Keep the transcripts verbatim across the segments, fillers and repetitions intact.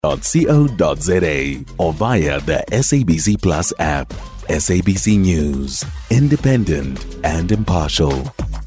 co dot za or via the S A B C Plus app. S A B C News, independent and impartial.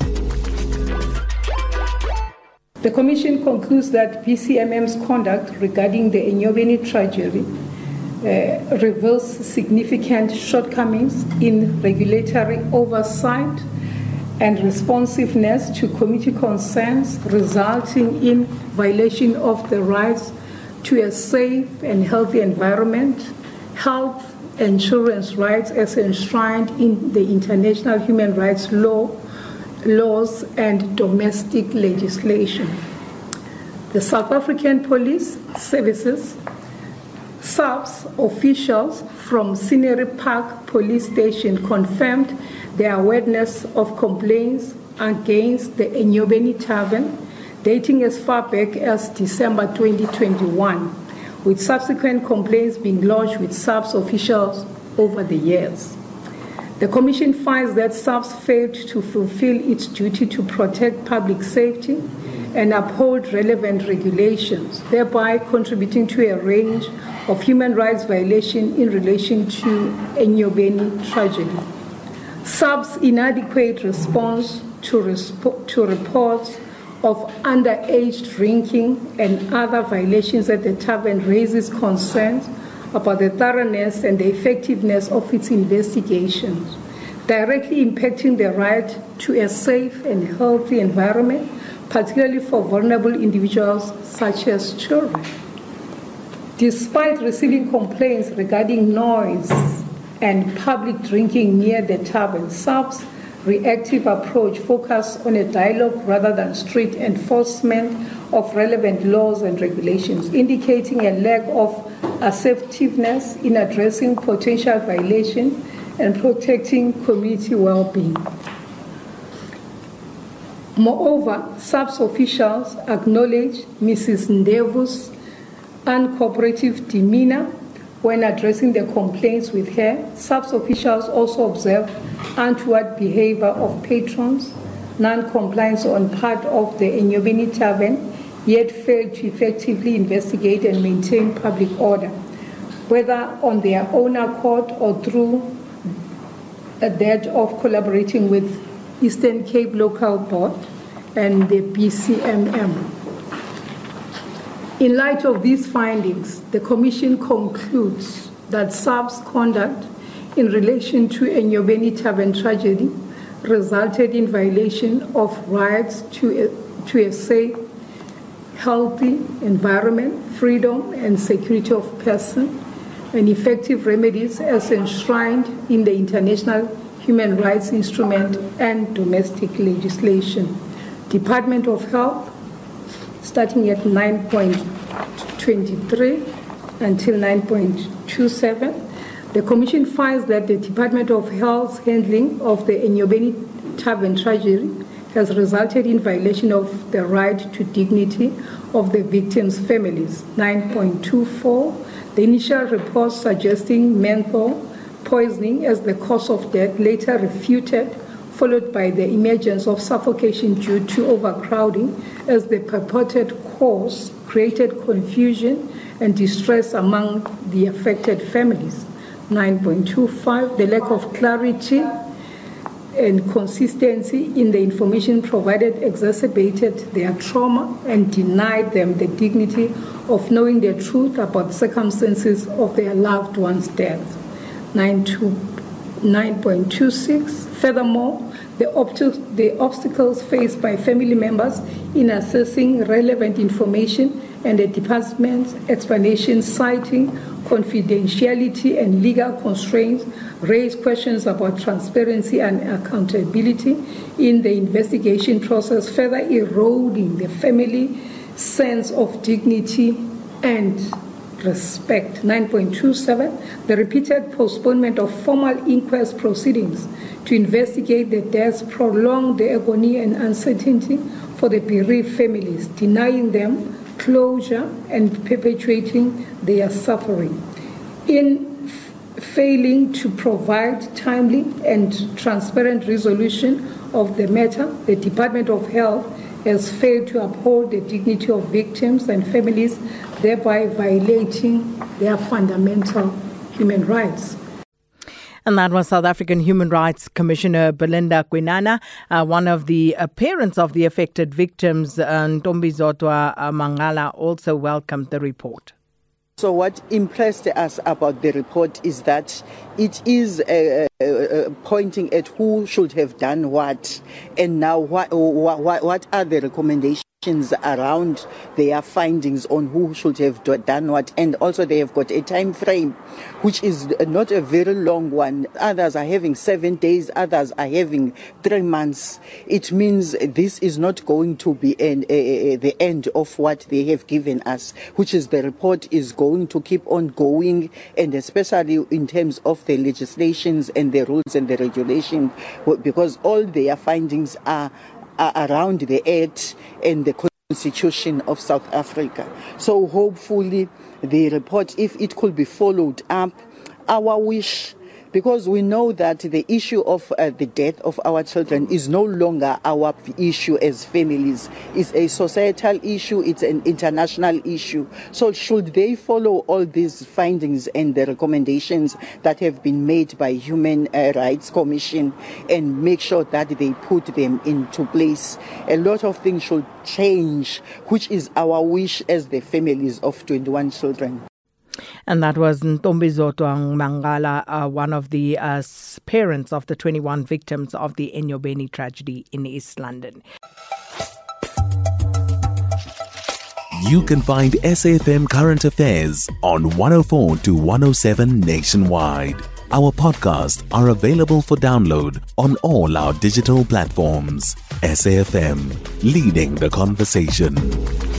The Commission concludes that P C M M's conduct regarding the Enyobeni tragedy uh, reveals significant shortcomings in regulatory oversight and responsiveness to community concerns, resulting in violation of the rights to a safe and healthy environment, health and children's rights as enshrined in the international human rights law, laws and domestic legislation. The South African Police Services, SAPS officials from Scenery Park Police Station confirmed their awareness of complaints against the Enyobeni Tavern dating as far back as December twenty twenty-one, with subsequent complaints being lodged with SAPS officials over the years. The Commission finds that SAPS failed to fulfill its duty to protect public safety and uphold relevant regulations, thereby contributing to a range of human rights violations in relation to Enyobeni tragedy. SAPS' inadequate response to, resp- to reports of underage drinking and other violations at the tavern raises concerns about the thoroughness and the effectiveness of its investigations, directly impacting the right to a safe and healthy environment, particularly for vulnerable individuals such as children. Despite receiving complaints regarding noise and public drinking near the tavern, SAPS' reactive approach focused on a dialogue rather than strict enforcement of relevant laws and regulations, indicating a lack of assertiveness in addressing potential violations and protecting community well-being. Moreover, SAPS officials acknowledge Missus Ndevu's uncooperative demeanor when addressing the complaints with her. SAPS officials also observed untoward behavior of patrons, non-compliance on part of the Enyobeni Tavern, yet failed to effectively investigate and maintain public order, whether on their own accord or through that of collaborating with Eastern Cape Local Board and the P C M M. In light of these findings, the Commission concludes that SAPS' conduct in relation to Enyobeni Tavern tragedy resulted in violation of rights to a, to a safe, healthy environment, freedom and security of person, and effective remedies as enshrined in the International Human Rights Instrument and domestic legislation. Department of Health, starting at nine point twenty-three until nine point twenty-seven, the Commission finds that the Department of Health's handling of the Enyobeni Tavern tragedy has resulted in violation of the right to dignity of the victims' families. nine point twenty-four, the initial report suggesting menthol poisoning as the cause of death later refuted, followed by the emergence of suffocation due to overcrowding as the purported cause, created confusion and distress among the affected families. nine point twenty-five, the lack of clarity and consistency in the information provided exacerbated their trauma and denied them the dignity of knowing the truth about the circumstances of their loved one's death. nine point twenty-six, furthermore, the, obst- the obstacles faced by family members in accessing relevant information and the department's explanation citing confidentiality and legal constraints raise questions about transparency and accountability in the investigation process, further eroding the family sense of dignity and respect. nine point twenty-seven, the repeated postponement of formal inquest proceedings to investigate the deaths prolonged the agony and uncertainty for the bereaved families, denying them closure and perpetuating their suffering. In f- failing to provide timely and transparent resolution of the matter, the Department of Health has failed to uphold the dignity of victims and families, thereby violating their fundamental human rights. And that was South African Human Rights Commissioner Belinda Kwinana, uh, one of the uh, parents of the affected victims. uh, Ntombizodwa uh, Mangala also welcomed the report. So what impressed us about the report is that it is uh, uh, pointing at who should have done what, and now what, what, what are the recommendations around their findings on who should have done what, and also they have got a time frame which is not a very long one. Others are having seven days, others are having three months. It means this is not going to be an, a, a, the end of what they have given us, which is the report is going to keep on going, and especially in terms of the legislations and the rules and the regulation, because all their findings are are around the Act and the Constitution of South Africa. So hopefully the report, if it could be followed up, our wish, because we know that the issue of uh, the death of our children is no longer our issue as families. It's a societal issue, it's an international issue. So should they follow all these findings and the recommendations that have been made by Human Rights Commission and make sure that they put them into place, a lot of things should change, which is our wish as the families of twenty-one children. And that was Ntombizodwa Mangala, uh, one of the uh, parents of the twenty-one victims of the Enyobeni tragedy in East London. You can find S A F M Current Affairs on one oh four to one oh seven nationwide. Our podcasts are available for download on all our digital platforms. S A F M, leading the conversation.